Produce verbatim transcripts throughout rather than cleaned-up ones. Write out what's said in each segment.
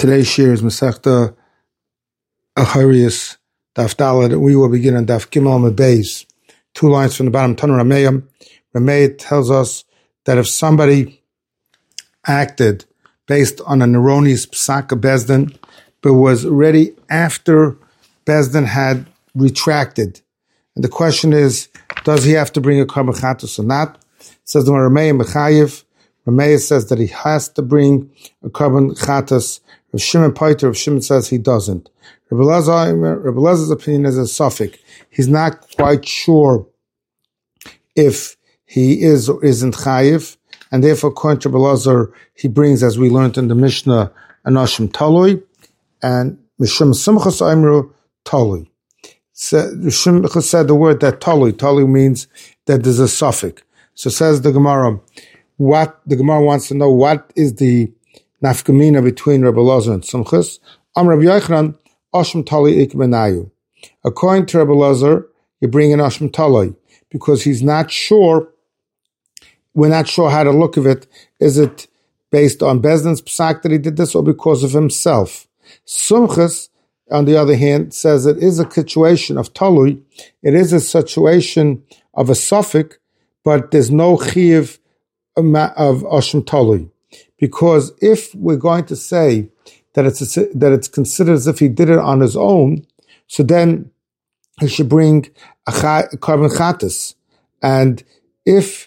Today's shir is Masechta Acharius Daf Daled. We will begin on Daf Gimel Mebeis. Two lines from the bottom. Tanu Rameya. Rameya tells us that if somebody acted based on an erroneous psak of Bezdin, but was ready after Bezdin had retracted, and the question is, does he have to bring a korban chatos or not? It says the Rameya Mechayev. Rameya says that he has to bring a korban chatos. Rav Shimon Paiter, Rav Shimon says he doesn't. Rabbi Elazar's opinion is a suffix. He's not quite sure if he is or isn't chayiv, and therefore, according to Rabbi Elazar, he brings, as we learned in the Mishnah, an Ashim Talui, and Mishum Simchas Aimru Talui. Simchas said the word that Talui. Talui means that there's a suffix. So says the Gemara, what the Gemara wants to know, what is the nafkamina between Rabbi Elazar and Simchas? Am Rabbi Yochanan, Ashim Talui Ik Benayu. According to Rabbi Elazar, you bring an Ashim Talui, because he's not sure, we're not sure how to look at it. Is it based on Bezdin's psak that he did this, or because of himself? Simchas, on the other hand, says it is a situation of Talui, it is a situation of a suffix, but there's no chiyuv of Ashim Talui. Because if we're going to say that it's a, that it's considered as if he did it on his own, so then he should bring a, cha, a korban chatos. And if,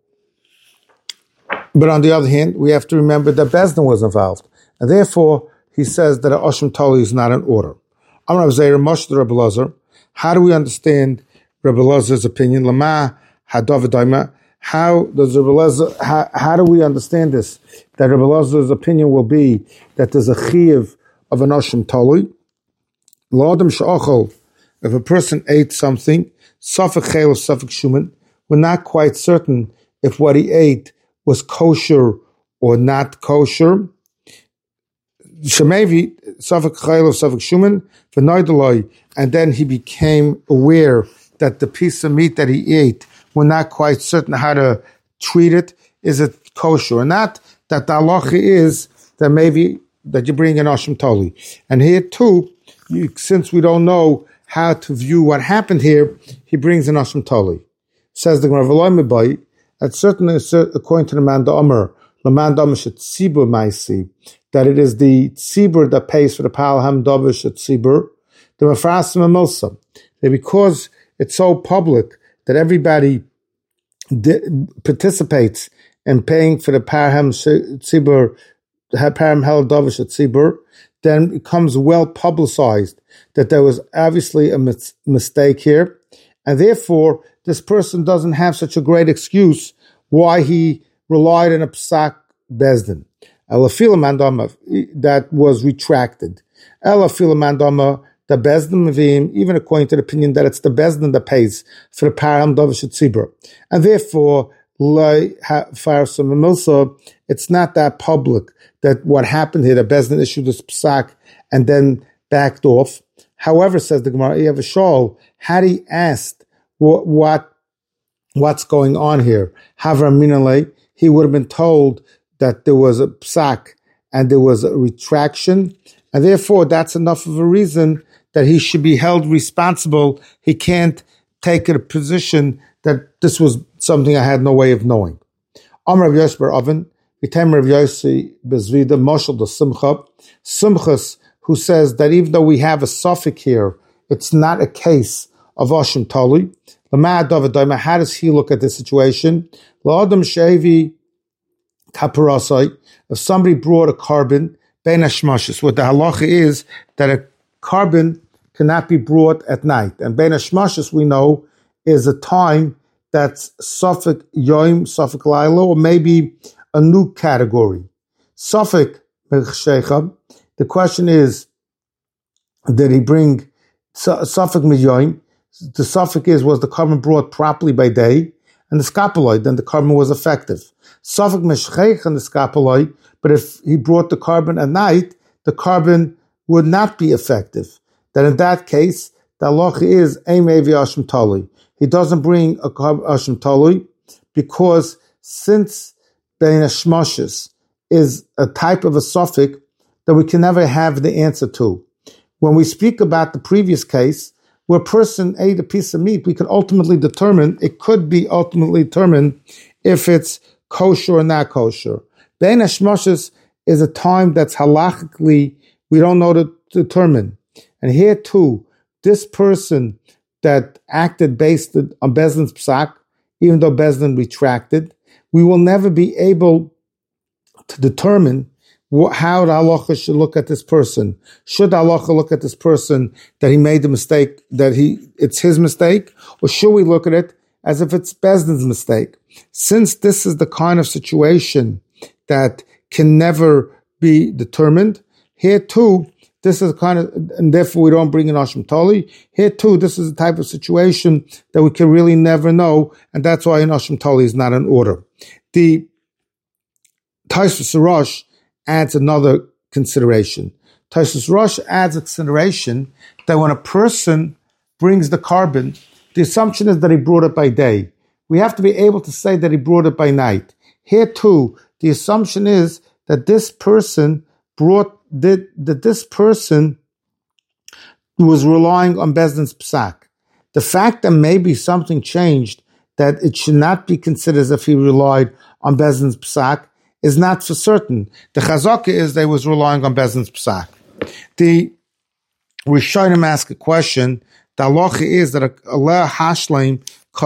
but on the other hand, we have to remember that Bezdin was involved, and therefore he says that Ashim Talui is not in order. Amar Zayir Moshe Rabbi Elazar. How do we understand Rabbi Elazar's opinion? Lama Hadavadaima. How does Rabbi Elazar, how, how do we understand this? That Rabbi Elazar's opinion will be that there's a chiyuv of an Ashim Talui. L'adam she'achol, if a person ate something, safek chel or safek shuman, we're not quite certain if what he ate was kosher or not kosher. Shemevi, safek chel or safek shuman, v'noidaloi, and then he became aware that the piece of meat that he ate, we're not quite certain how to treat it. Is it kosher or not? That the halacha is that maybe that you bring an Ashim Talui. And here too, you, since we don't know how to view what happened here, he brings an Ashim Talui. Says the Gemara, that certainly, according to the man Omer, the man Omer should tzibur ma'isi, that it is the tzibur that pays for the pal hamdavish at tzibur, the mafrasim amilsa, that because it's so public that everybody di- participates in paying for the parham tzibur, parham hel davish at tzibur, then it becomes well publicized that there was obviously a mis- mistake here, and therefore this person doesn't have such a great excuse why he relied on a psak bezdin. Elafila mandama that was retracted. Elafila mandama the bezdin mevim, even according to the opinion that it's the bezdin that pays for the parham davish tzibur, and therefore it's not that public that what happened here, the bezdin issued this psak and then backed off. However, says the Gemara, Yavashol, had he asked what, what what's going on here, Havra Minale, he would have been told that there was a psak and there was a retraction, and therefore that's enough of a reason that he should be held responsible. He can't take a position that this was something I had no way of knowing. Amar Rav Yosef bar Oven, Vitam Rav Yossi Bezvida, Moshel the Simcha, Simchas, who says that even though we have a suffix here, it's not a case of Ashim Talui. How does he look at the situation? If somebody brought a carbon, Ben Hashmashis, what the halacha is that a carbon cannot be brought at night. And Ben Hashmashis, we know, is a time that's Suffolk Yom, Suffolk Laila, or maybe a new category. Suffolk Mechshecham, the question is, did he bring Suffolk Miyoim? The suffix is, was the carbon brought properly by day, and the scapuloid, then the carbon was effective. Suffolk Meshchech and the scapuloid, but if he brought the carbon at night, the carbon would not be effective. Then in that case, the halacha is Eimevi Ashim Talui. He doesn't bring a Ashim Talui because since Ben Hashmashis is a type of a suffix that we can never have the answer to. When we speak about the previous case, where a person ate a piece of meat, we could ultimately determine, it could be ultimately determined if it's kosher or not kosher. Bein hashmoshes is a time that's halachically, we don't know to determine. And here too, this person that acted based on Bezdin's psak, even though Bezdin retracted, we will never be able to determine what, how the halacha should look at this person. Should the halacha look at this person that he made the mistake, that he it's his mistake, or should we look at it as if it's Bezdin's mistake? Since this is the kind of situation that can never be determined, here too, this is kind of, and therefore we don't bring in Asham Tali. Here too, this is the type of situation that we can really never know, and that's why an Asham Tali is not in order. The Tosfos Rosh adds another consideration. Tosfos Rosh adds a consideration that when a person brings the carbon, the assumption is that he brought it by day. We have to be able to say that he brought it by night. Here too, the assumption is that this person brought that, that this person was relying on Bezdin's psak. The fact that maybe something changed, that it should not be considered as if he relied on Bezdin's psak, is not for certain. The chazaka is they was relying on Bezdin's psak. The Rishonim ask a question. The halacha is that Allah hashleim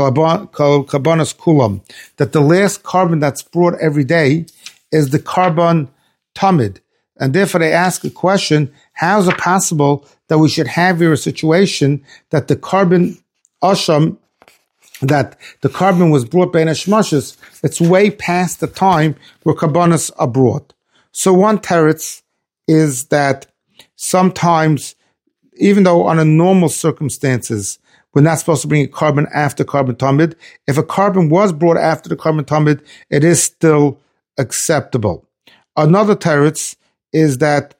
karbanos kulam, that the last carbon that's brought every day is the carbon tamid. And therefore they ask a question, how is it possible that we should have here a situation that the carbon asham, that the carbon was brought by Neshmashis, it's way past the time where carbonas are brought. So one teretz is that sometimes, even though under normal circumstances, we're not supposed to bring a carbon after carbon tamid, if a carbon was brought after the carbon tamid, it is still acceptable. Another teretz is that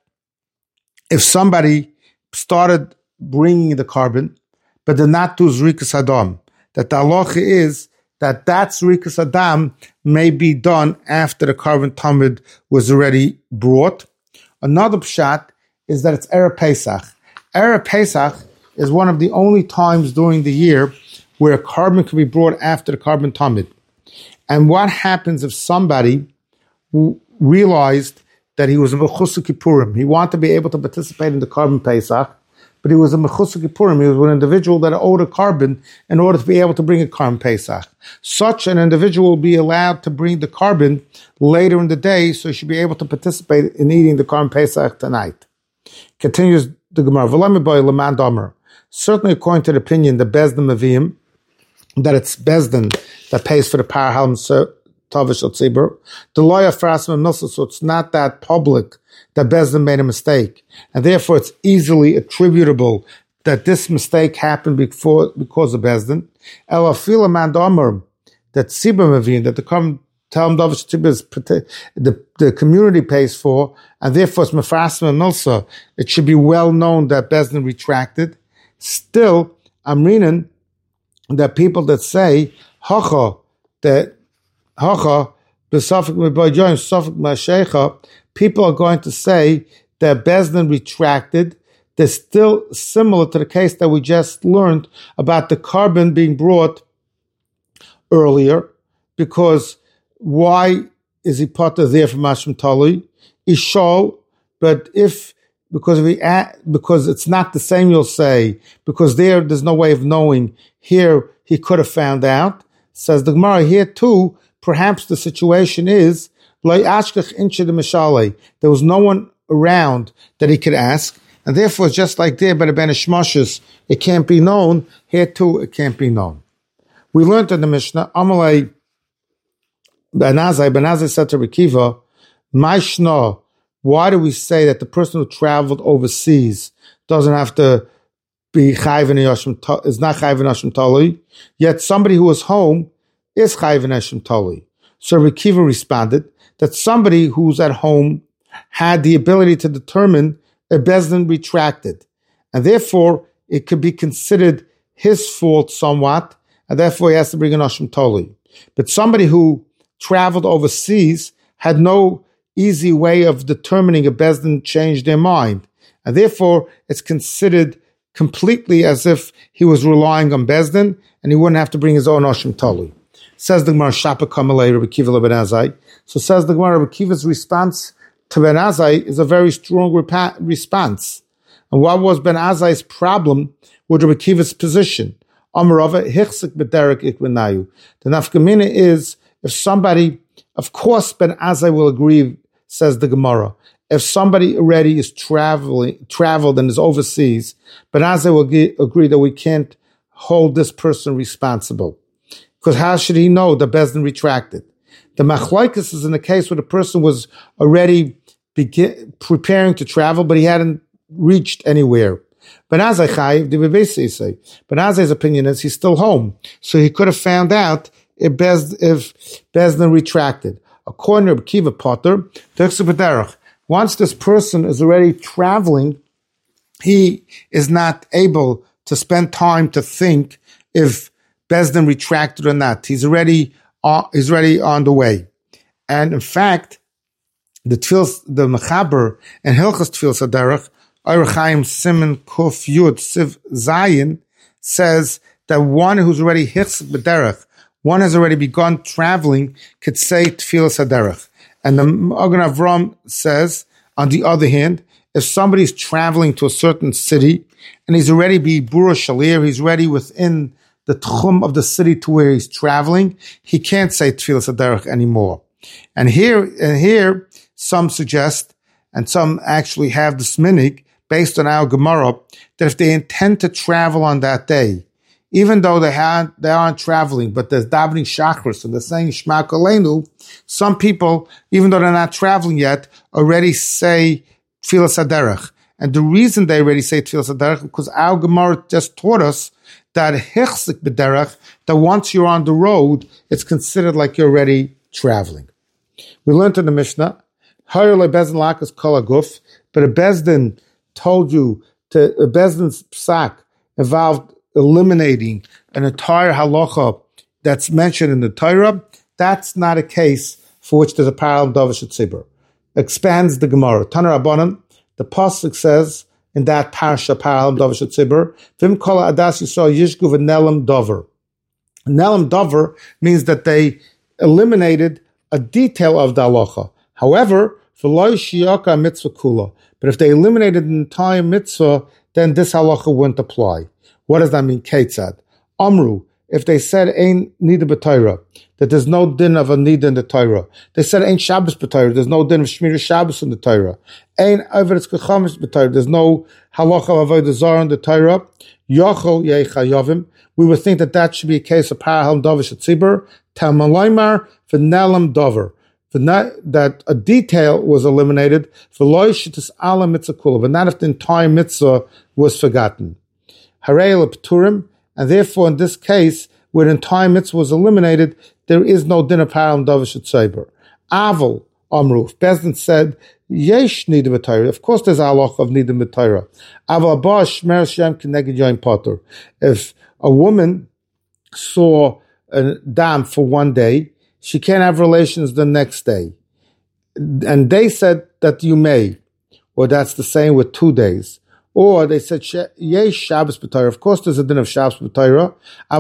if somebody started bringing the carbon, but did not do Zrikas Adam, that the halacha is that that Zrikas Adam may be done after the carbon tamid was already brought. Another pshat is that it's Erev Pesach. Erev Pesach is one of the only times during the year where a carbon can be brought after the carbon tamid. And what happens if somebody who realized that he was a Mechusar Kippurim, he wanted to be able to participate in the carbon Pesach, but he was a Mechusar Kippurim, he was an individual that owed a carbon in order to be able to bring a carbon Pesach. Such an individual will be allowed to bring the carbon later in the day, so he should be able to participate in eating the carbon Pesach tonight. Continues the Gemara, V'lemi boy leman damer. Certainly according to the opinion, the Bezdin Mavim, that it's Bezdin that pays for the Par Halm Tavish al Tzibur. The lawyer Frasim and Milsa, so it's not that public that Bezdin made a mistake. And therefore it's easily attributable that this mistake happened before because of Bezdin. Ela Fila Mandomer, that Tzibur Mavim, that the Talmud Tavish Tzibur is the, the community pays for, and therefore it's Mefrasim and Milsa. It should be well known that Bezdin retracted. Still, I'm reading that people that say, Hacha, that Hacha, people are going to say that Bezdin retracted. They're still similar to the case that we just learned about the carbon being brought earlier, because why is he potter there for Mashim Tali? Ishol, but if Because if we add, because it's not the same, you'll say, because there, there's no way of knowing. Here, he could have found out. Says the Gemara, here too, perhaps the situation is, there was no one around that he could ask, and therefore, just like there by the Ben Ishmashis, it can't be known. Here too, it can't be known. We learned in the Mishnah, Amalei Benazai, Benazai said to Rekiva, Maishna, why do we say that the person who traveled overseas doesn't have to be chayv in Yashim, is not chayv in Yashim Tali, yet somebody who was home is chayv in Yashim Tali? So Rekiva responded that somebody who's at home had the ability to determine a Bezdin retracted, and therefore it could be considered his fault somewhat, and therefore he has to bring an Yashim Tali. But somebody who traveled overseas had no easy way of determining if Bezdin changed their mind. And therefore, it's considered completely as if he was relying on Bezdin, and he wouldn't have to bring his own Oshim Tali. Says the Gemara, Shapa Kamalei, Rabbi Kiva Ben Azai. So says the Gemara, Rabbi Kiva's response to Ben Azai is a very strong repa- response. And what was Ben Azai's problem with Rabbi Kiva's position? Amarava, Hichsik B'derek Ikvenayu. The nafkamina is, if somebody, of course Ben Azai will agree, says the Gemara, if somebody already is traveling, traveled and is overseas, Ben Azai will ge- agree that we can't hold this person responsible. Because how should he know that Bezdin retracted? The machlokes is in the case where the person was already begin, preparing to travel, but he hadn't reached anywhere. Ben Azai chayiv, the Bebesi say. Ben Azai's opinion is he's still home, so he could have found out if Bez, if Bezdin retracted. According to Kiva Potter, once this person is already traveling, he is not able to spend time to think if Bezdin retracted or not. He's already uh, he's already on the way, and in fact, the tefillas, the mechaber and Hilchas Tefillas Haderech, Orach Chaim Siman Kuf Yud Siv Zayin, says that one who's already hichzik b'derech, one has already begun traveling, could say Tefillas Haderech. And the Magen Avram says, on the other hand, if somebody's traveling to a certain city and he's already be Bura Shalir, he's already within the tchum of the city to where he's traveling, he can't say Tefillas Haderech anymore. And here, and here, some suggest, and some actually have the sminig, based on our Gemara, that if they intend to travel on that day, even though they had they aren't traveling, but there's davening shachris and they're saying Shema Koleinu, some people, even though they're not traveling yet, already say Tefillas Haderech. And the reason they already say Tefillas Haderech, because our Gemara just taught us that hichzik b'derech, that once you're on the road, it's considered like you're already traveling. We learned in the Mishnah, Hayr leBezdin lakas kol haguf, but a Bezdin told you to a Bezdin's psak involved eliminating an entire halacha that's mentioned in the Torah. That's not a case for which there's a parallel davar shetzibur. Expands the Gemara. Taner Rabbanan, the pasuk says in that parsha parallel davar shetzibur, vim kol adas yisrael yishgu v'nelam davar. Nelam davar means that they eliminated a detail of the halacha. However, v'lo shiyaka mitzvah kula. But if they eliminated an entire mitzvah, then this halacha wouldn't apply. What does that mean? Ketzad. Amru, if they said ain't nida b'Torah, that there's no din of a nida in the Torah. They said ain't Shabbos b'Torah, there's no din of Shmira Shabbos in the Torah. Ain't Averetz Kechamis b'Torah, there's no halacha of Avodah Zarah in the Torah. Yochel yei chayavim. We would think that that should be a case of parahal davar shetzibur. Talmalaymar v'nelam davar. That a detail was eliminated, but not if the entire mitzvah was forgotten. And therefore, in this case, where the entire mitzvah was eliminated, there is no din of parallel davar shetzibur. Aval Amruf. Bezdin said, Yesh nida b'Torah. Of course, there's a halach of nida b'Torah. Aval abba shmer shem keneged yoim potter. If a woman saw a dam for one day, she can't have relations the next day. And they said that you may, or that's the same with two days. Or they said, Yesh Shabbos b'Torah. Of course, there's a din of Shabbos b'Torah.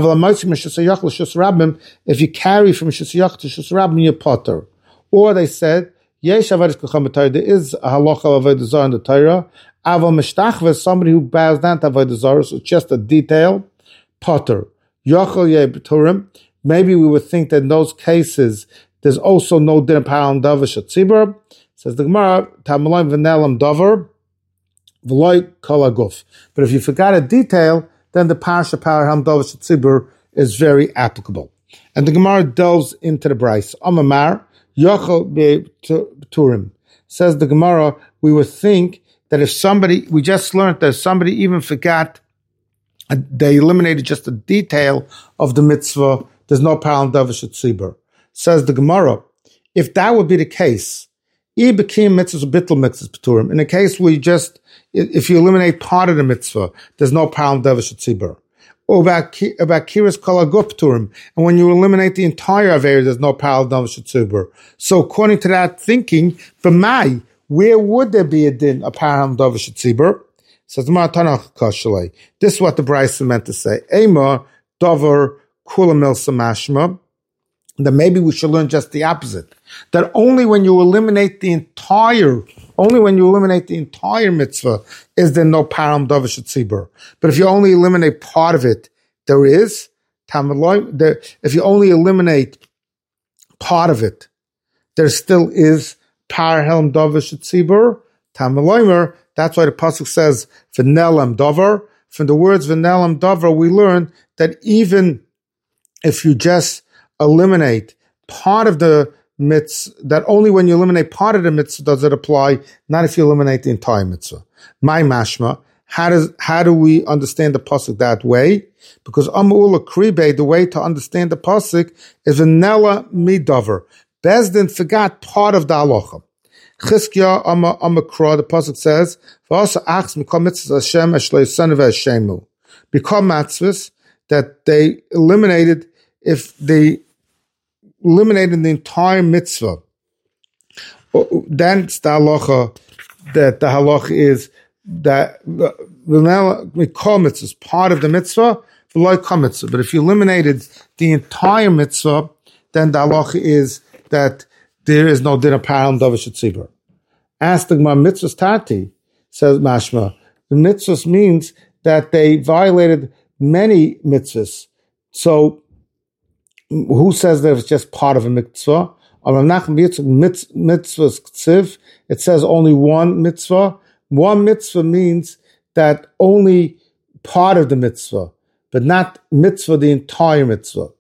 If you carry from Shusayach to Shusarabim, you're potter. Or they said, Yesh Avodas Kecham b'Torah. There is a halacha of Avodah Zarah in the Torah. Aval Mishtachva is somebody who bows down to Avodah Zarah, so it's just a detail. Potter. Yochel Yeh b'Turim. Maybe we would think that in those cases, there's also no din of parallel davar shetzibur. Says the Gemara, Tamalayim v'nelam davar, v'loy kol haguf. But if you forgot a detail, then the parsha parallel davar shetzibur is very applicable. And the Gemara delves into the Bryce. Amamar, yochel b'turim. Says the Gemara, we would think that if somebody, we just learned that if somebody even forgot, they eliminated just a detail of the mitzvah, there's no parallel davar shetzibur. Says the Gemara, if that would be the case, in the case where you just, if you eliminate part of the mitzvah, there's no parallel davar shetzibur. about kiris kalagupturim, and when you eliminate the entire avera, there's no parallel davar shetzibur. So according to that thinking, b'mai, where would there be a din a parallel davar shetzibur? Says Ma Tanach Kashalei. This is what the Brisa meant to say. Ema davar kula milsa mashma. That maybe we should learn just the opposite. That only when you eliminate the entire, only when you eliminate the entire mitzvah is there no param davar shetzibur. But if you only eliminate part of it, there is. There, if you only eliminate part of it, there still is parhelm davar shetzibur. Tamaloimer. That's why the pasuk says v'nelam davar. From the words v'nelam davar, we learn that even if you just eliminate part of the mitzvah, that only when you eliminate part of the mitzvah does it apply, not if you eliminate the entire mitzvah. My mashma, how does how do we understand the pasuk that way? Because amula kribe, the way to understand the pasuk is v'nela midavar. Bezdin forgot part of the halacha. Chizkiah ama amakra, the pasuk says, "V'asa achs mikol mitzvahs Hashem eshlei sanav Hashemu." Become mitzvahs that they eliminated. If they eliminated the entire mitzvah, then it's the halacha that the halacha is that mikol mitzvahs part of the mitzvah, v'lo mitzvah. But if you eliminated the entire mitzvah, then the halacha is that there is no din of param davar shetzibur. Ask the Gemara mitzvahs tati, says Mashma. The mitzvahs means that they violated many mitzvahs. So who says that it's just part of a mitzvah? It says only one mitzvah. One mitzvah means that only part of the mitzvah, but not mitzvah, the entire mitzvah.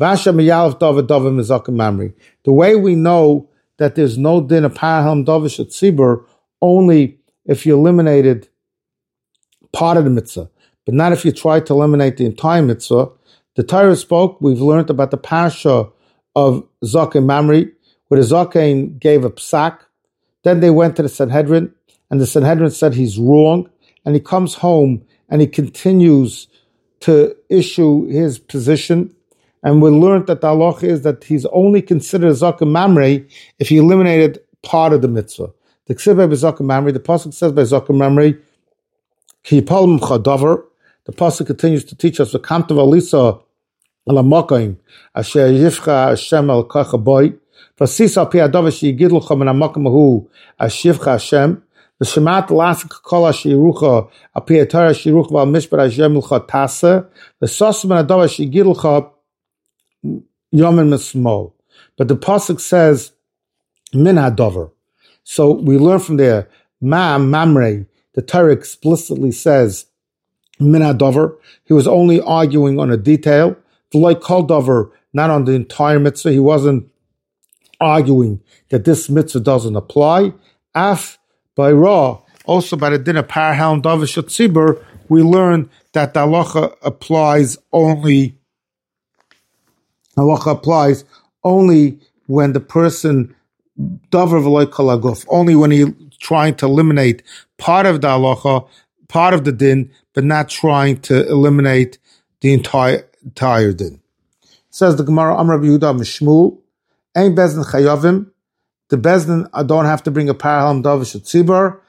The way we know that there's no din of paraham davar shetzibur only if you eliminated part of the mitzvah, but not if you try to eliminate the entire mitzvah. The Torah spoke, we've learned about the parasha of Zaken Mamre, where the Zaken gave a psak. Then they went to the Sanhedrin, and the Sanhedrin said he's wrong, and he comes home and he continues to issue his position. And we learned that the halacha is that he's only considered Zaken Mamre if he eliminated part of the mitzvah. The Ksiv by Zaken Mamre, the pasuk says by Zaken Mamre, Ki yipol mimcha davar. The pasuk continues to teach us the kamtav alisa al hamakom asher yivcha Hashem al kacha boy. Vasisa pi hadavar sheyigidlucha min hamakom hu ashivcha Hashem. V'shemat lasik kol asher yirucha al pi haTorah shirucha val mishpat Hashem ilcha tasa. V'sas min hadavar sheyigidlucha Yomen Mismol. But the pasuk says Min Hadavar. So we learn from there, Ma Mamre, the Torah explicitly says Min Hadavar. He was only arguing on a detail. V'loi Kol Davar, not on the entire mitzvah. He wasn't arguing that this mitzvah doesn't apply. Af by Ra, also by the din of Paraham Davar Shetzibur, we learn that the halacha applies only halacha applies only when the person davar v'lo kalaguf, only when he's trying to eliminate part of the halacha, part of the din, but not trying to eliminate the entire entire din. Says the Gemara, Amar Yehuda Mishmul, Ein Bezdin Chayavim. The Bezdin don't have to bring a paraham davar shetzibur.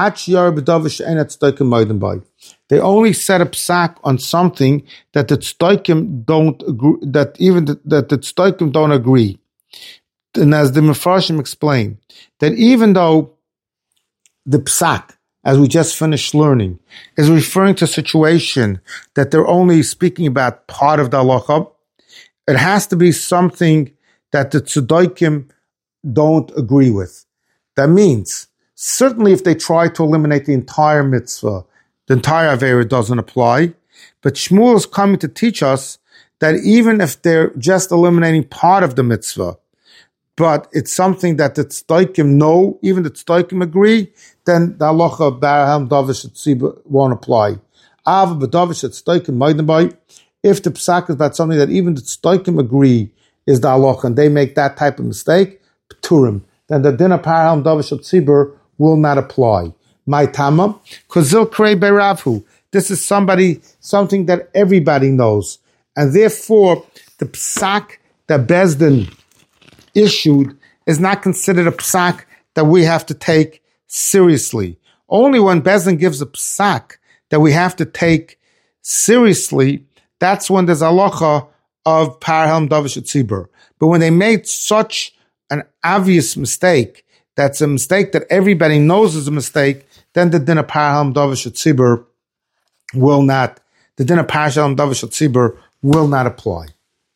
They only set up psak on something that the tzdokim don't agree, that even the, that the tzdokim don't agree. And as the Mefarshim explain, that even though the psak, as we just finished learning, is referring to a situation that they're only speaking about part of the halacha, it has to be something that the tzdokim don't agree with. That means, certainly if they try to eliminate the entire mitzvah, the entire avera doesn't apply. But Shmuel is coming to teach us that even if they're just eliminating part of the mitzvah, but it's something that the tzdokim know, even the tzdokim agree, then the halacha baraham davar shetzibur won't apply. Av b'davar shetzdokim moiden by. If the psak is about something that even the tzdokim agree is the halacha, and they make that type of mistake, pturim, then the din of paraham davar shetzibur will not apply. My tama, because zil krei beravhu. this is somebody, something that everybody knows. And therefore, the psak that Beis Din issued is not considered a psak that we have to take seriously. Only when Beis Din gives a psak that we have to take seriously, that's when there's halacha of parhelm davish tzibur. But when they made such an obvious mistake, that's a mistake that everybody knows is a mistake, then the din of parhelm davish tzibur will not, the din of parhelm davish tzibur will not apply.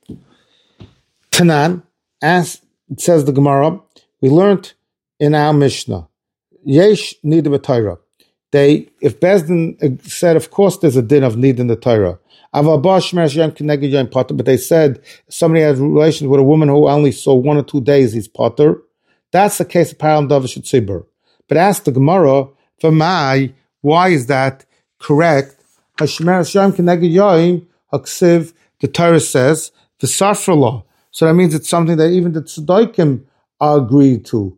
Tanan, as it says the Gemara, we learned in our Mishnah, Yesh nida b'Torah. They, if Beis Din said, of course, there's a din of need in the Torah. But they said somebody has relations with a woman who only saw one or two days, he's potter. That's the case of parhelm davish tzibur. But ask the Gemara, for my, why is that correct? The Torah says the Safra law. So that means it's something that even the tzaddikim agreed to.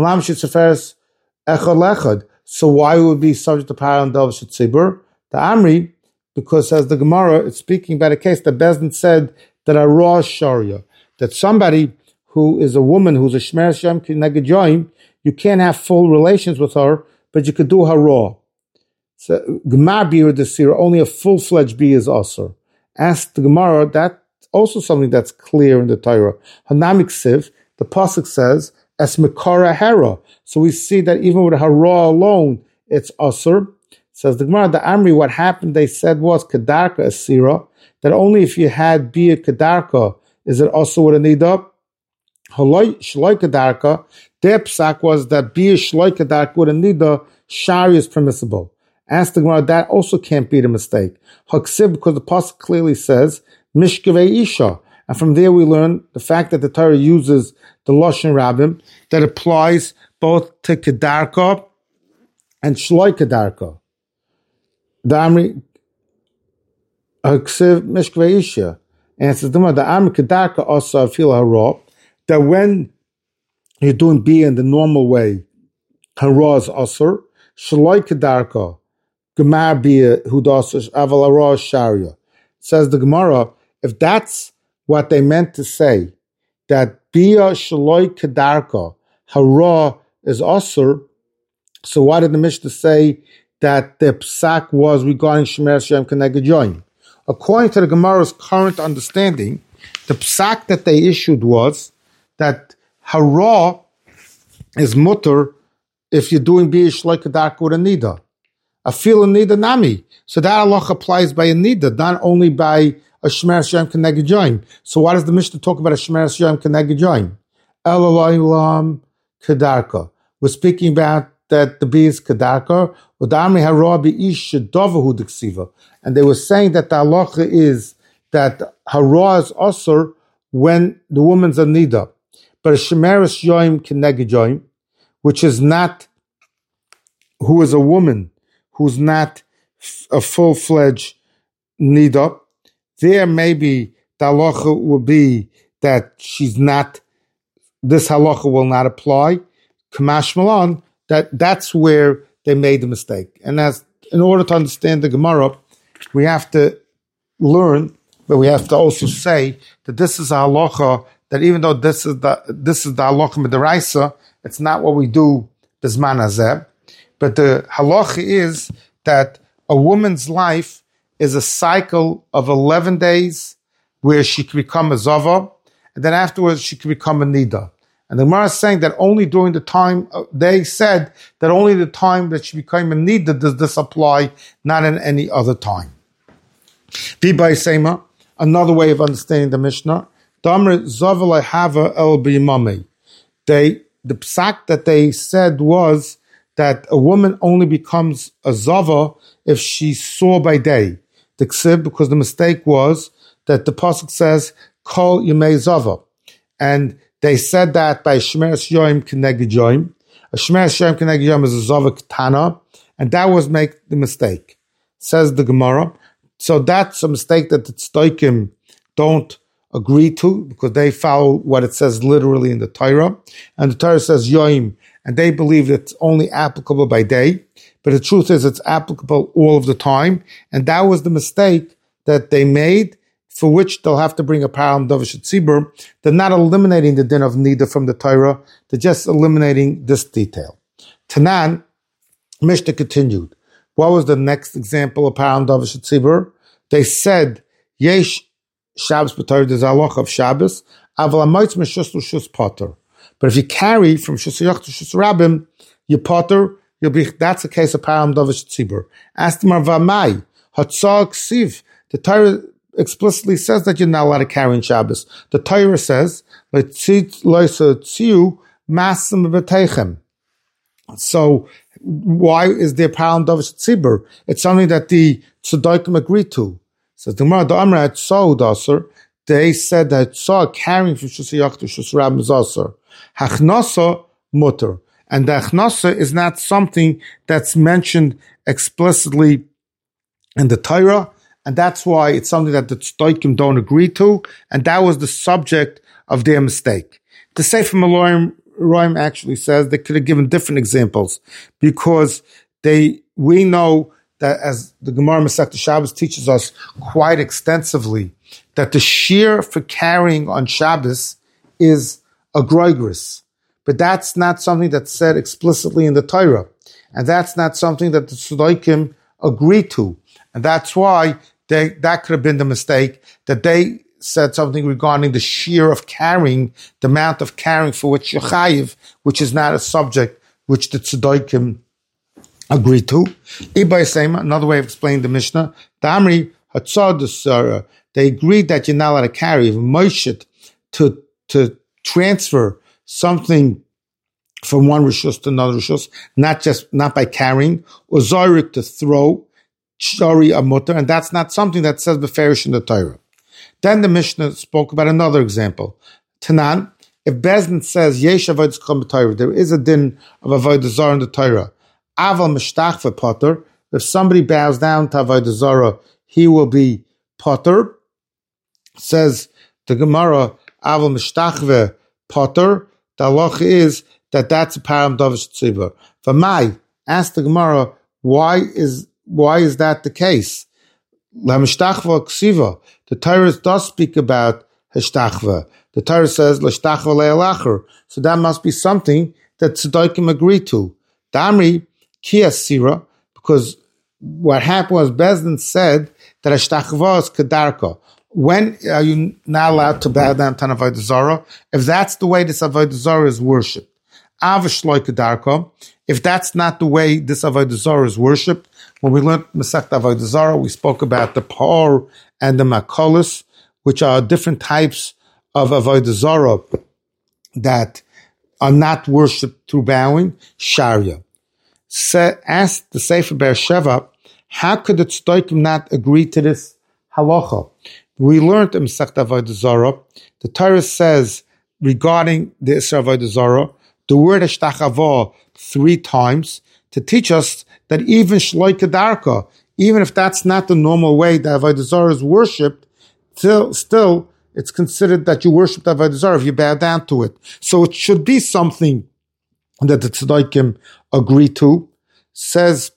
So why would it be subject to parhelm davish tzibur? The Amri, because as the Gemara, it's speaking about a case that Beis Din said that a raw sharia, that somebody who is a woman who's a shmer shem kineged yoim, you can't have full relations with her, but you could do her raw. So Gemar bir desira, only a full-fledged bee is asur. Ask the Gemara, that's also something that's clear in the Torah. Hanamik siv, the pasuk says, as mekara hera. So we see that even with her raw alone, it's asur. Says the Gemara, the Amri, what happened, they said was kedarka asira, that only if you had bia kedarka is it also with a nida. Haloi shloi kedarka, their psak was that bia shloi kedarka with a nida, shari is permissible. Ask the Gemara, that also can't be the mistake. Haksib, because the pasuk clearly says mishkevei isha, and from there we learn the fact that the Torah uses the lashon rabbim that applies both to kedarka and shloi kedarka. The Amri Haksiv Mishkvei Isha answers the Amri Kedarka also feel hara, that when you're doing bia in the normal way, hara is asur, shaloi Kedarka, Gemar bia hudasur aval hara sharia. Says the Gemara, if that's what they meant to say, that bia shaloi Kedarka, hara is asur, so why did the Mishnah say that the psak was regarding Shemer Shem Keneged Yoim? According to the Gemara's current understanding, the psak that they issued was that hara is mutter if you're doing bi'ish like a dark with a nida. I feel a nida nami. So that Allah applies by a nida, not only by a Shemer Shem Keneged Yoim. So why does the Mishnah talk about a Shemer Shem Keneged Yoim? Elolam Kedarka. We're speaking about that the bee is kedarka, and they were saying that the halacha is that hara is asur when the woman's a nida, but a shemeres yoim keneged yoim, which is not, who is a woman who's not a full-fledged nida, there maybe the halacha will be that she's not, this halacha will not apply. Kamash Malan, that that's where they made the mistake. And as in order to understand the Gemara, we have to learn, but we have to also say that this is a halacha, that even though this is the this is the halacha midaraisa, it's not what we do bisman hazeh. But the halacha is that a woman's life is a cycle of eleven days where she can become a zava, and then afterwards she can become a nida. And the Gemara is saying that only during the time, they said that only the time that she became a nida does this apply, not in any other time. Bibay Sema, another way of understanding the Mishnah, Damr Zavala Hava El Bimame. They, the psak that they said was that a woman only becomes a zava if she saw by day. The ksib, because the mistake was that the pasuk says, Kol Yemei Zava. And they said that by Shemeres Yoim Keneged Yoim. A Shemeres Yoim Keneged Yoim is a Zava Ketana, and that was make the mistake, says the Gemara. So that's a mistake that the Tzdoikim don't agree to, because they follow what it says literally in the Torah. And the Torah says Yoim, and they believe it's only applicable by day. But the truth is it's applicable all of the time. And that was the mistake that they made, for which they'll have to bring a param davish tzibur. They're not eliminating the din of nida from the Torah. They're just eliminating this detail. Tanan, Mishnah continued. What was the next example of param davish tzibur? They said, Yesh Shabbos b'Torah, there's a halacha of Shabbos, aval amoitz meshus l'shus potter. But if you carry from shus yach to shus rabim, you potter, you'll be, that's a case of param davish tzibur. Ask them, Vamai, hatzah ksiv. The Torah explicitly says that you're not allowed to carry in Shabbos. The Torah says, so why is there param davish tzibur? It's something that the tzedakим agreed to. So the Gemara, the Amra, Daser, they said that saw carrying from Shusayach to Shusrab Zaser. Hachnasa mutter. And the Hachnasa is not something that's mentioned explicitly in the Torah, and that's why it's something that the Tzedakим don't agree to, and that was the subject of their mistake. The Sefer Malorim Roim actually says they could have given different examples, because they we know that, as the Gemara Masechta Shabbos teaches us quite extensively, that the shear for carrying on Shabbos is a groigris. But that's not something that's said explicitly in the Torah. And that's not something that the Tzedakim agree to. And that's why they, that could have been the mistake, that they said something regarding the shear of carrying, the amount of carrying for which you're chayiv, which is not a subject which the Tzedakim agree to. Ibay Sema, another way of explaining the Mishnah, Damri Hatzad, they agreed that you're not allowed to carry Moshe to to transfer something from one rishus to another rishus, not just not by carrying, or Zorik to throw, Shari a mutter, and that's not something that says beferish in the Torah. Then the Mishnah spoke about another example. Tanan, if Bezdin says Yesh avodas kol Torah, there is a din of avodah zarah in the Torah. Aval mishtachve potter. If somebody bows down to avodah zarah, he will be potter. Says the Gemara, Aval mishtachve potter. The halacha is that that's a param davish tzibur. V'mai, ask the Gemara, why is why is that the case? La mishtachve ksiva. The Torah does speak about hishtachve. The Torah says l'shtachve le'alacher. So that must be something that tzedakим agree to. Damri Kia Sira, because what happened was Bezdin said that a shtachva is kedarka. When are you not allowed to bow down to an avodah zarah? If that's the way this avodah zarah is worshipped, avashloi kedarka. If that's not the way this avodah zarah is worshipped, when we learned Masechta avodah zarah, we spoke about the par and the makolis, which are different types of avodah zarah that are not worshipped through bowing. Sharia. Asked the Sefer Be'er Sheva, how could the Tzedakim not agree to this halacha? We learned in Masechta Avodah Zarah, the Torah says regarding the Isra Avodah Zarah, the word Hashtachava three times to teach us that even Shloi Kedarka, even if that's not the normal way that Avodah Zarah is worshipped, still, still it's considered that you worship Avodah Zarah if you bow down to it. So it should be something that the Tzedakim agree to. Says,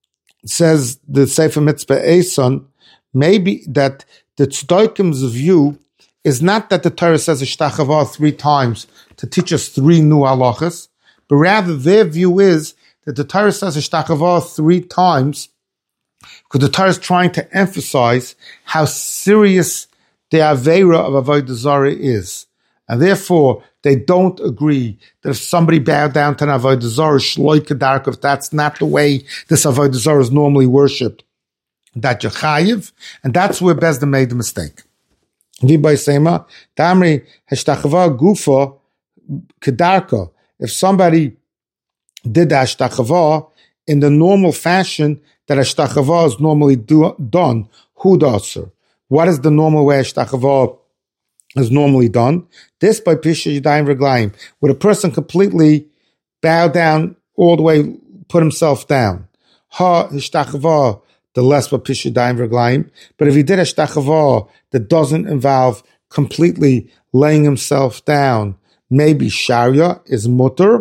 says the Sefer Mitzvah Eson, maybe that the Tzedakim's view is not that the Torah says Ishtachava three times to teach us three new halachas, but rather their view is that the Torah says Ishtachava three times because the Torah is trying to emphasize how serious the Aveira of Avodah Zarah is. And therefore, they don't agree that if somebody bowed down to an Avodah Zarah, Shloi Kedarka, if that's not the way this Avodah Zarah is normally worshipped, that you're chayiv, and that's where Bezdin made the mistake. V'bay Sema, Damri Hashtachava Gufa Kedarka. If somebody did the Hashtachava in the normal fashion that Hashtachava is normally do, done, who does it? What is the normal way Hashtachava is normally done? This by Pisha Yadayim Reglaim, where a person completely bow down all the way, put himself down. Ha Hashtachava, the less by Pisha Yadayim Reglaim. But if he did Hashtachava that doesn't involve completely laying himself down, maybe Sharia is mutter.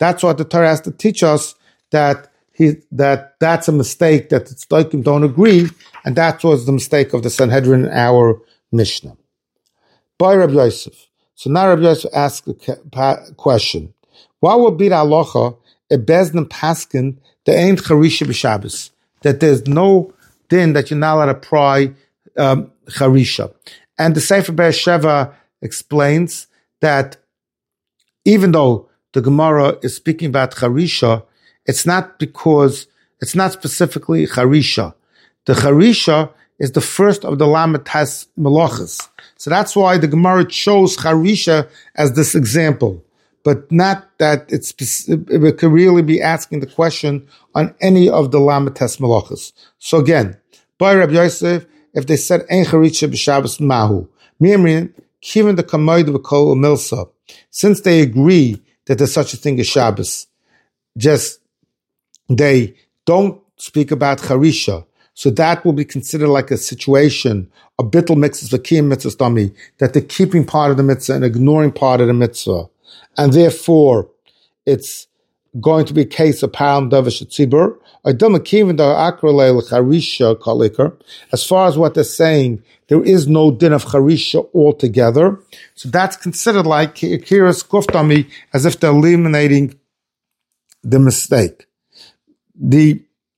That's what the Torah has to teach us, that he that that's a mistake, that the Tzdokim don't agree, and that was the mistake of the Sanhedrin in our Mishnah. By Rabbi Yosef. So now Rabbi Yosef asks a question. What would be the halacha if Bezdin Paskin the ain't Charisha b'Shabbos? That there's no din that you're not allowed to pry um, Charisha. And the Sefer Be'er Sheva explains that even though the Gemara is speaking about Charisha, it's not because, it's not specifically Charisha. The Charisha is the first of the Lamed Tes Melachos. So that's why the Gemara chose Charisha as this example. But not that it's, it could really be asking the question on any of the Lamed Tes Melachos. So again, by Rabbi Yosef, if they said Ein Charisha b'Shabbos Mahu, Mimrin, Kiven the Kamoid v'Kol Milsa, since they agree that there's such a thing as Shabbos, just they don't speak about Charisha, so that will be considered like a situation, a bittul mitzvah, v'kiyim mitzvah stami, that they're keeping part of the mitzvah and ignoring part of the mitzvah. And therefore, it's going to be a case of param davish tzibur. As far as what they're saying, there is no din of charisha altogether. So that's considered like kiras kuftami, as if they're eliminating the mistake. The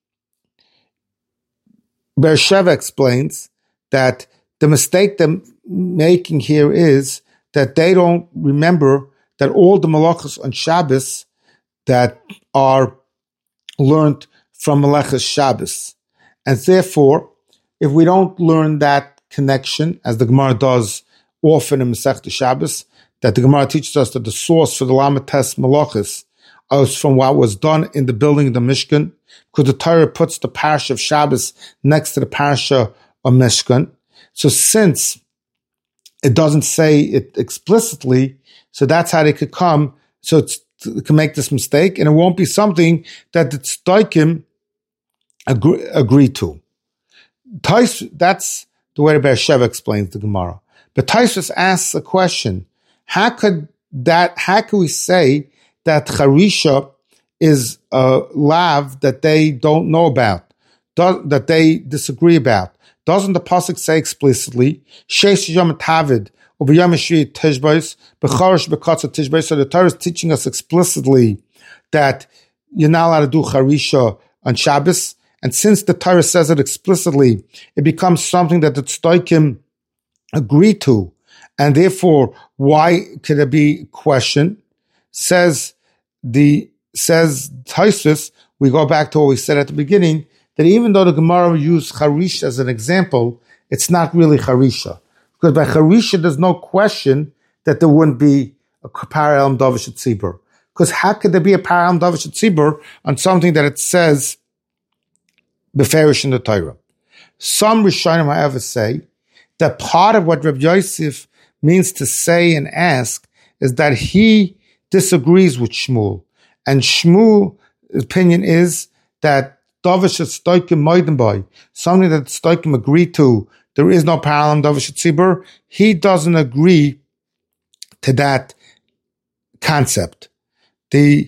Be'er Sheva explains that the mistake they're making here is that they don't remember that all the malachos on Shabbos that are learned from Melechas Shabbos. And therefore, if we don't learn that connection, as the Gemara does often in Masechta Shabbos, that the Gemara teaches us that the source for the Lamed Tes Melachos is from what was done in the building of the Mishkan, because the Torah puts the parasha of Shabbos next to the parasha of Mishkan. So since it doesn't say it explicitly, so that's how they could come, so it's, it can make this mistake, and it won't be something that the Tzdokim agree, agree to. Tais, that's the way the Be'er Sheva explains the Gemara. But Taisus asks a question: How could that? How can we say that Charisha is a lav that they don't know about, do, that they disagree about? Doesn't the pasuk say explicitly Sheish Yom Tavid or B'Yom Shvi Tishbos B'Charish B'Katza Tishbos? So the Torah is teaching us explicitly that you're not allowed to do Charisha on Shabbos. And since the Torah says it explicitly, it becomes something that the Tzdokim agree to. And therefore, why could there be a question? Says the, says Taisus, we go back to what we said at the beginning, that even though the Gemara used Charisha as an example, it's not really Charisha. Because by Charisha, there's no question that there wouldn't be a parallel Davish Tzibur. Because how could there be a parallel Davish Tzibur on something that it says beferish in the Torah? Some Rishonim, however, say that part of what Rabbi Yosef means to say and ask is that he disagrees with Shmuel. And Shmuel's opinion is that Davish Tzdokim Moedenboy, something that Tzdokim agree to, there is no parallel Davish Tzibur. He doesn't agree to that concept. The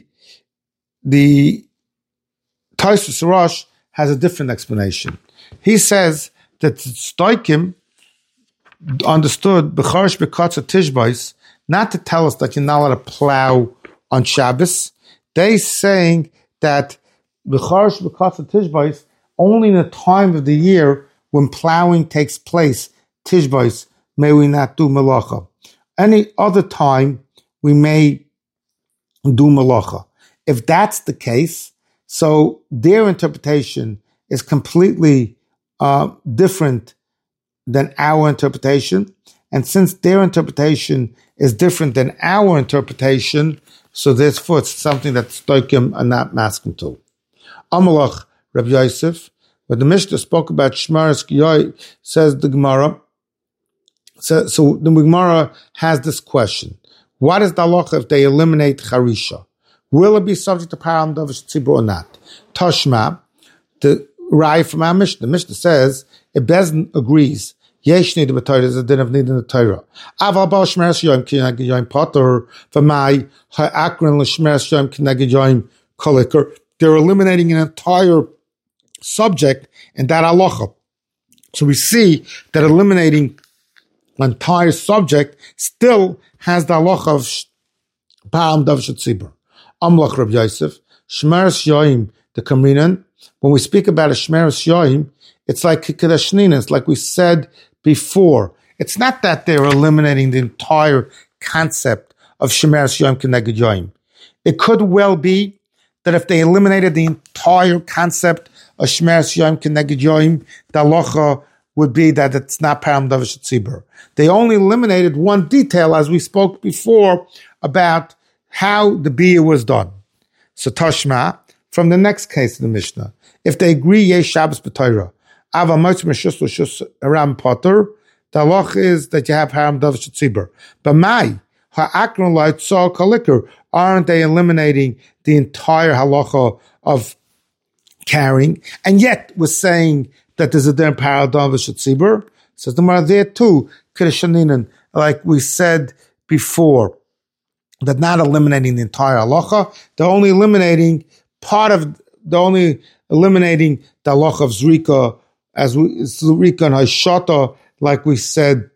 the Taisus Rosh has a different explanation. He says that Tzdokim understood B'charish B'Katza Tishbos not to tell us that you're not allowed to plow on Shabbos. They saying that B'charish B'Katza Tishbos only in the time of the year when plowing takes place, Tishbos, may we not do Melacha. Any other time we may do Melacha. If that's the case, so their interpretation is completely uh, different than our interpretation. And since their interpretation is different than our interpretation, so therefore it's something that Tzdokim are not masking to. Amalach Rabbi Yosef, when the Mishnah spoke about Shmaris Kiyoi, says the Gemara, so, so the Gemara has this question. What is the halacha if they eliminate Charisha? Will it be subject to Param Davish Tzibur or not? Tashma, the Rai from our Mishnah, the Mishnah says, if Bezdin agrees Yesh need the Torah is a din of need in the Torah. Aval bal shmeres yom kineged yom potter v'mai ha'akron l'shmeres yom kineged yom kolikor. They're eliminating an entire subject in that halacha. So we see that eliminating an entire subject still has the halacha of Pa'am Davish Tzibur. Amlach Reb Yosef, Shmeres Yoim, the Kamrinan. When we speak about a Shmeres Yoim, it's like Kikadashnina, it's like we said before. It's not that they're eliminating the entire concept of Shmeres Yoim Keneged Yoim. It could well be that if they eliminated the entire concept of Shmeres Yoim Keneged Yoim, the halacha would be that it's not Pa'am Davish Tzibur. They only eliminated one detail, as we spoke before, about how the biyah was done. So Tashma, from the next case of the Mishnah, if they agree, Yesh Shabbos b'Torah, Ava Motz Meshus L'Shus Aram Potter, the halach is that you have Haram Davish Tzibur. But my Ha'akron L'Yitzah Kalikor, aren't they eliminating the entire halacha of carrying, and yet we're saying that there's a different Haram Davish Tzibur? Says the Gemara there too, Kedeshaninan, like we said before, that not eliminating the entire halacha, they're only eliminating part of, they're only eliminating the halacha of Zrika, as we, Zrika and Hashata, like we said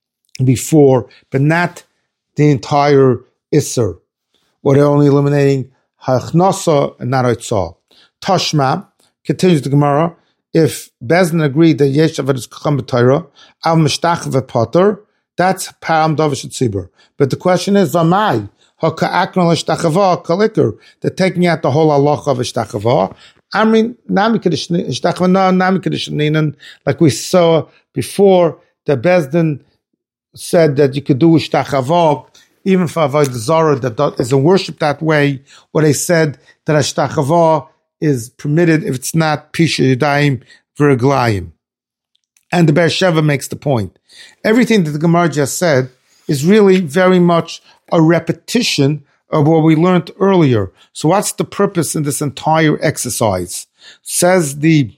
before, but not the entire Isser. Or they're only eliminating Hachnasa and not Haitzah. Tashma, continues the Gemara, if Bezdin agreed that Yesh Avad Kacham B'Torah, Al Mishtach V'Potter, that's Pa'am Davish Tzibur. But the question is, Vamai, Ha'ka'akron L'Shtachava Kalikor, they're taking out the whole halacha of Ishtachava. I mean, Nami Kedishninan, no, Nami Kedishninan, like we saw before, the Bezdin said that you could do Ishtachava, even for Avodah Zarah that isn't worshipped that way, or they said that Ishtachava is permitted if it's not Pisha Yudayim V'Reglayim. And the Be'er Sheva makes the point. Everything that the Gemara just said is really very much a repetition of what we learned earlier. So what's the purpose in this entire exercise? Says the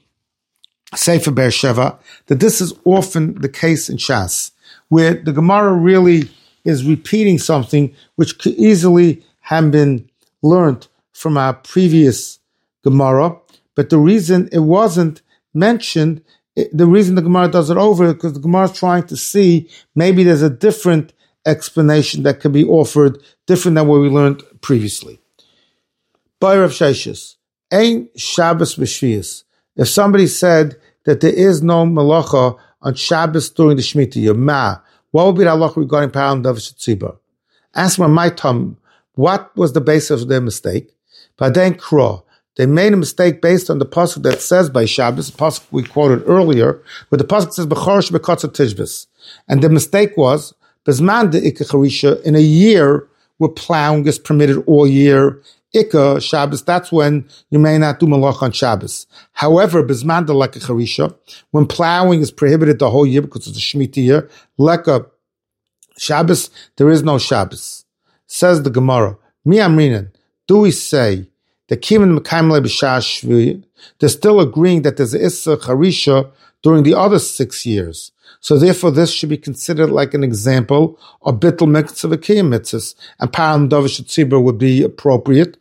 Sefer Be'er Sheva that this is often the case in Shas, where the Gemara really is repeating something which could easily have been learned from our previous Gemara, but the reason it wasn't mentioned, the reason the Gemara does it over is because the Gemara is trying to see maybe there's a different explanation that can be offered, different than what we learned previously. By Rav Sheshis, Ein Shabbos B'Shvius. If somebody said that there is no malacha on Shabbos during the Shemitah year, Ma, what would be the halacha regarding Pa'am Davish Tzibur? Ask my my Tom, what was the basis of their mistake? Paden Kro. They made a mistake based on the pasuk that says by Shabbos, the pasuk we quoted earlier, where the pasuk says B'chorosh B'kotzer Tishbis. And the mistake was, Bezman de Ika Charisha, in a year where plowing is permitted all year, Ika, Shabbos, that's when you may not do malach on Shabbos. However, Bezman de Leka Charisha, when plowing is prohibited the whole year because it's a Shemitah year, Leka Shabbos, there is no Shabbos. Says the Gemara, Mi Amrinan, do we say, the Kimin Mekaimle B'Shah Shvi, they're still agreeing that there's a Issa Charisha during the other six years. So therefore, this should be considered like an example of Bittul Mitzvah V'Kiyam Mitzvahs, and Pa'am Davish Tzibur would be appropriate.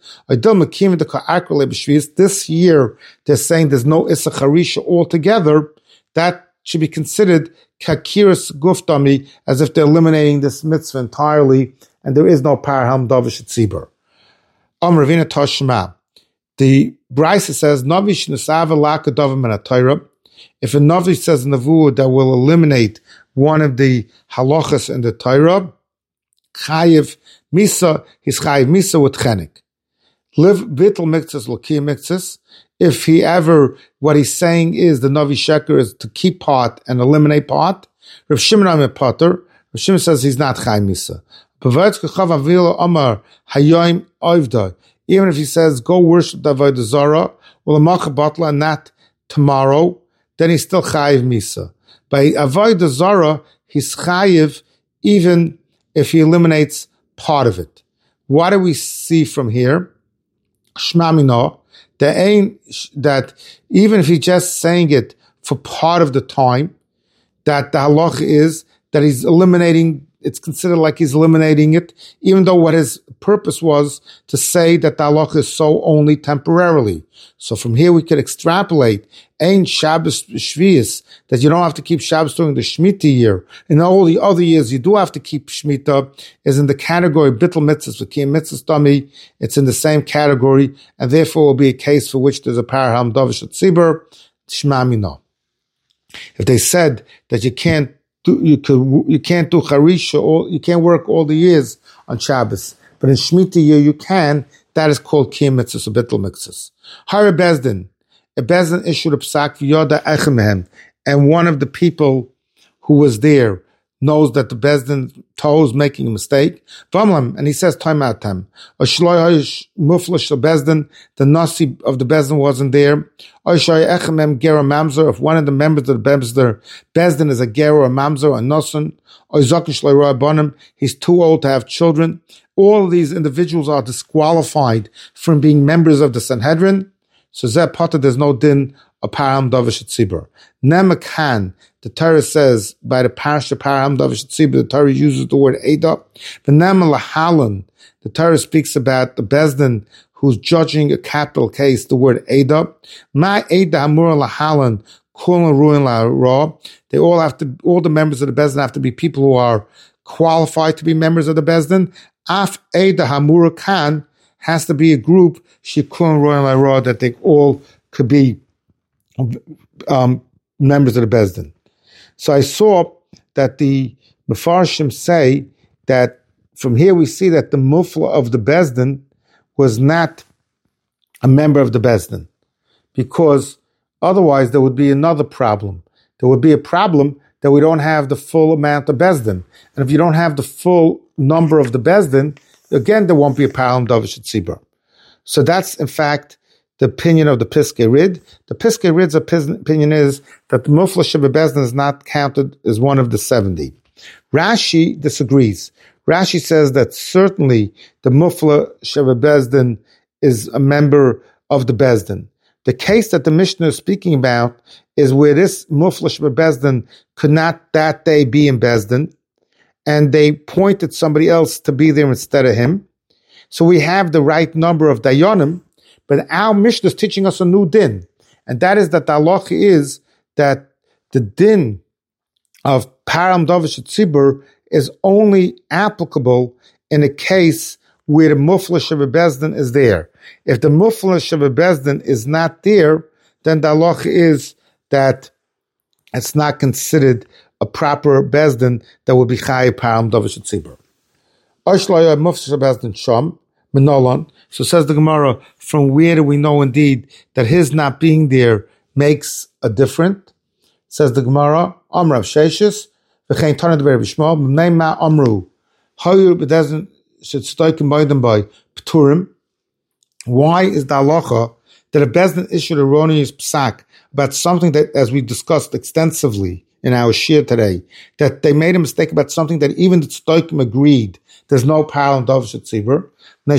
This year, they're saying there's no Issa Charisha altogether. That should be considered Kakiris Guftami, as if they're eliminating this mitzvah entirely, and there is no Pa'am Davish Tzibur. Am Ravina Tashma. The Brisa says, Navi Shnasava Laka Davim and Atayra. If a Navi says in the Nevuah that will eliminate one of the halachas in the Torah, Chayiv Misa, he's Chayiv Misa with Chenik. Live Bittul Miktzas, Loki Miktzas. If he ever, what he's saying is the Navi Sheker is to keep part and eliminate part. Rav Shimon Amir Potter, Rav Shimon says he's not Chayiv Misa. Even if he says, go worship the Avodah Zarah, well, Amacha Batla, and not tomorrow, then he's still Chayiv Misa. By Avodah Zarah, he's Chayiv even if he eliminates part of it. What do we see from here? Shmamino, that even if he's just saying it for part of the time, that the halacha is that he's eliminating, it's considered like he's eliminating it, even though what his purpose was to say that the halacha is so only temporarily. So from here we could extrapolate, Ein Shabbos Shvius, that you don't have to keep Shabbos during the Shemitah year. In all the other years you do have to keep Shemitah, is in the category Bittul Mitzvahs, V'Kiyam Mitzvahs Dummy, it's in the same category, and therefore will be a case for which there's a Paraham Davish at Tzibur, Shema Mina. If they said that you can't do, you could, you can't do Charisha, or you can't work all the years on Shabbos, but in Shemitah year you can, that is called Kiyam Mitzvahs or Bittul Mitzvahs. Hara Bezdin, a Bezdin issued a psak v'yoda echem mehem, and one of the people who was there knows that the Bezdin Toho is making a mistake. V'amlam, and he says, time out time. A shloi hayish muflash of Bezdin, the nasi of the Bezdin wasn't there. Oishay echem mehem gera mamzer, if one of the members of the Bezdin, Bezdin is a gera or mamzer, a nosun, oizakin shloi roa bonim, he's too old to have children. All of these individuals are disqualified from being members of the Sanhedrin. So Zeh Potter, there's no din of Param Davish Tzibur. Nemakan, the Torah says, by the Parasha Param Davish Tzibur, the Torah uses the word Eda. The Nema Lahalan, the Torah speaks about the Bezdin who's judging a capital case, the word Eda. Ma Eda Amur Lahalan, Kulon Ruin La Ra. They all have to, all the members of the Bezdin have to be people who are qualified to be members of the Bezdin. Af Eda Hamura Khan has to be a group, Shikun Royal Ra, that they all could be um, members of the Bezdin. So I saw that the Mefarshim say that from here we see that the Mufla of the Bezdin was not a member of the Bezdin, because otherwise there would be another problem. There would be a problem that we don't have the full amount of Bezdin. And if you don't have the full number of the Bezdin, again, there won't be a Param Davish Tzibur. So that's, in fact, the opinion of the Piskei Rid. The Piskei Rid's opinion is that the Mufla Sheba Bezdin is not counted as one of the seventy. Rashi disagrees. Rashi says that certainly the Mufla Sheba Bezdin is a member of the Bezdin. The case that the Mishnah is speaking about is where this Mufla Sheba Bezdin could not that day be in Bezdin, and they pointed somebody else to be there instead of him. So we have the right number of Dayanim, but our Mishnah is teaching us a new din, and that is that the halacha is that the din of Param Davish Tzibur is only applicable in a case where the Mufla Sheba Bezdin is there. If the Mufla Sheba Bezdin is not there, then the halacha is that it's not considered a proper Bezdin that would be Chai Param Davish Tzibur. Oshlaya Mufla Sheba Bezdin Sham Minolan. So says the Gemara, from where do we know indeed that his not being there makes a difference? Says the Gemara, Amrav Sheshis, V'chein Tana Deber B'Shmo, B'nei Ma Amru, Hayu B'Dezin should stoik in Biden by Pturim. Why is the halacha that a Bezdin issued a erroneous psak about something that, as we discussed extensively in our shir today, that they made a mistake about something that even the Tzdokim agreed there's no Param Davish Tzibur,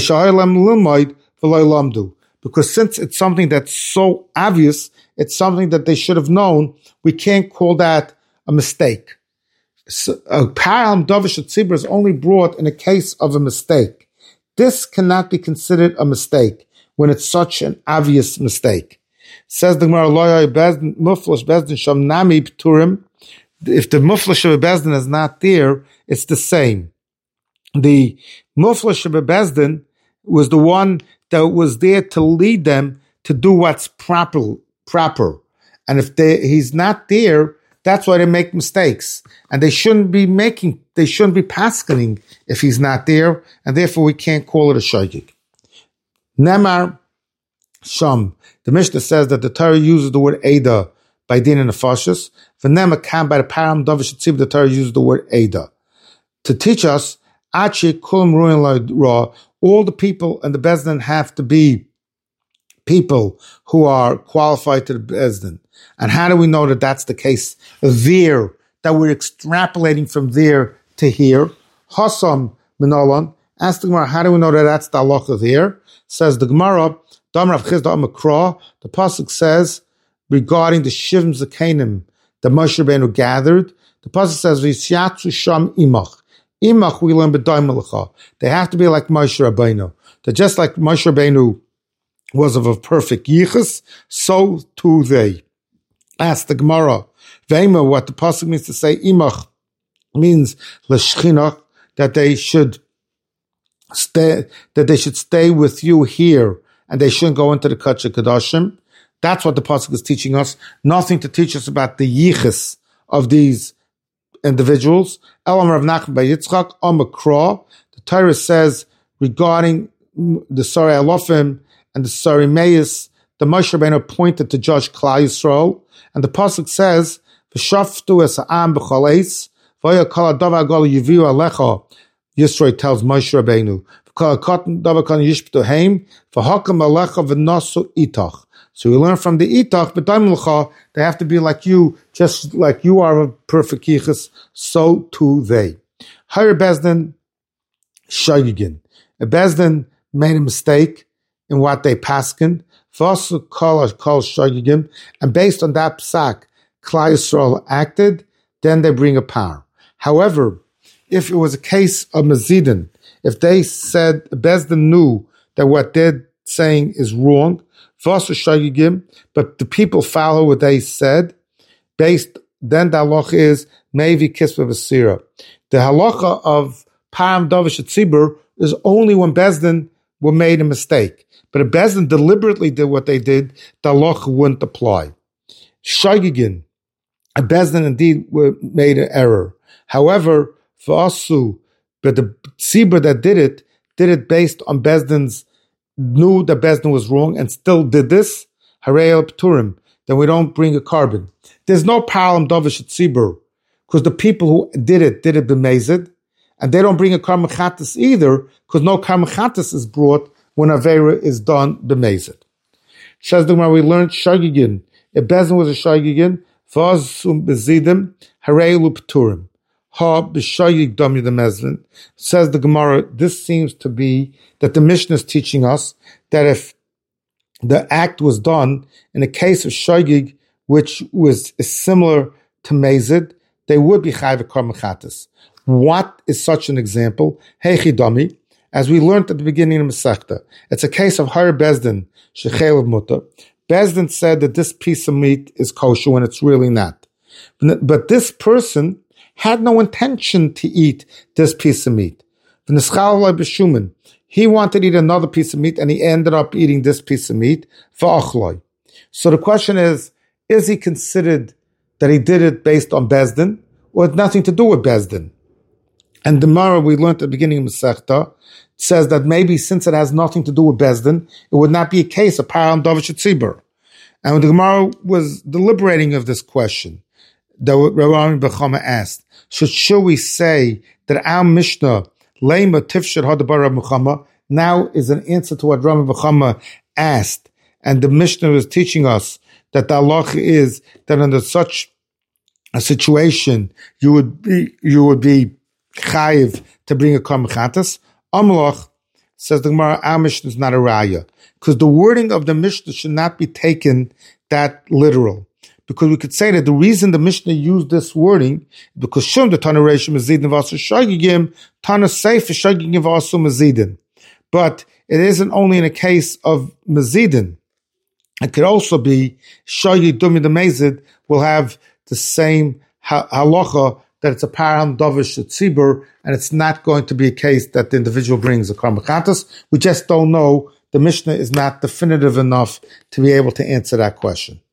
because since it's something that's so obvious, it's something that they should have known, we can't call that a mistake. So, a Param Davish Tzibur is only brought in a case of a mistake. This cannot be considered a mistake when it's such an obvious mistake. Says the Gemara, Muflash Bezdin Sham Nami Pturim. If the Muflash of a Bezdin is not there, it's the same. The Muflash of a Bezdin was the one that was there to lead them to do what's proper. proper. And if they, he's not there, that's why they make mistakes. And they shouldn't be making, they shouldn't be paskening if he's not there, and therefore we can't call it a shogeg. Nemar Sham. The Mishnah says that the Torah uses the word Eda by din and nefashos. V'nemar Kam, by the Param Davish Tzibur, the Torah uses the word Eda to teach us Achi Kulam Ruin Ra. All the people and the Bezdin have to be people who are qualified to the Bezdin. And how do we know that that's the case there, that we're extrapolating from there to here? Hassam Minolan. Ask the Gemara, how do we know that that's the halacha there? Says the Gemara, Dam Rav Chizda Amakra, the pasuk says regarding the Shivim Zakanim, that Moshe Rabbeinu gathered. The pasuk says, "V'yisyatzu sham imach." Imach we learn b'daim lecha. They have to be like Moshe Rabbeinu. That just like Moshe Rabbeinu was of a perfect yichus, so too they. Ask the Gemara, Vema, what the pasuk means to say imach means l'shchinach, that they should stay, that they should stay with you here, and they shouldn't go into the Kodesh Kodashim. That's what the pasuk is teaching us. Nothing to teach us about the yichus of these individuals. Elam Rav Nachman bar Yitzchak Omakra. The Torah says regarding the Sari Alofim and the Sari Meis, the Moshe Rabbeinu appointed to judge Klal Yisrael, and the pasuk says, "V'shaftu es ha'am b'chol eis, v'ya kol hadavar agol yiviu alecha." Yisrael tells Moshe Rabbeinu, "V'kol ha'katan davar kan yishptu heim, v'hakam alecha v'nasu itach." So we learn from the itach, but they have to be like you, just like you are a perfect yichus, so too they. Higher Bezdin, Shagigin. A Bezdin made a mistake in what they paskin, Vasu kol kol Shagigin, and based on that psak, Klal Yisrael acted, then they bring a power. However, if it was a case of Mazidin, if they said, Bezdin knew that what they're saying is wrong, but the people follow what they said, based, then the halacha is Mevi Kisva V'Sira. The halacha of Param Davish Tzibur is only when Bezdin were made a mistake. But if Bezdin deliberately did what they did, the halacha wouldn't apply. Shagigin, a Bezdin indeed made an error. However, for Asu, but the Tzibur that did it, did it based on Bezdin's knew that Bezdin was wrong and still did this, Harei el Pturim, then we don't bring a carbon. There's no Param Davish Tzibur, because the people who did it, did it b'mezid, and they don't bring a Karm Chatas either, because no Karm Chatas is brought when Avera is done b'mezid. Says the Gemara, we learned Shagigin. If Bezdin was a Shagigin, Vazum Bezidim, Harei el Pturim. Ha b'shayig dami the Meslin. Says the Gemara, this seems to be that the Mishnah is teaching us that if the act was done in a case of shayig, which was similar to mezid, they would be chayv karm chatas. What is such an example? Heichi dami, as we learned at the beginning of Masechta, it's a case of Har Bezdin shechel of mutter. Bezdin said that this piece of meat is kosher when it's really not, but this person had no intention to eat this piece of meat. He wanted to eat another piece of meat, and he ended up eating this piece of meat. So the question is, is he considered that he did it based on Bezdin, or had nothing to do with Bezdin? And the Gemara we learned at the beginning of Masechta says that maybe since it has nothing to do with Bezdin, it would not be a case of Param Davish Tzibur. And when the Gemara was deliberating of this question, that Rabbi Bechama asked, should, should we say that our Mishnah, Leima Tifshir Hadabar Rabbi Bechama, now is an answer to what Rabbi Bechama asked, and the Mishnah is teaching us that the halacha is that under such a situation you would be you would be chayiv to bring a karm chatas. Amalach, says the Gemara, our Mishnah is not a raya, because the wording of the Mishnah should not be taken that literal. Because we could say that the reason the Mishnah used this wording, because Shum the Tana Reishim Mazidin Vasu Shagigim, Tana Seif Shagigim Vasu Mazidin. But it isn't only in a case of Mazidin. It could also be Shagig Dumi the Mazid will have the same halacha that it's a Param Davish Tzibur, and it's not going to be a case that the individual brings a Karm Chatas. We just don't know. The Mishnah is not definitive enough to be able to answer that question.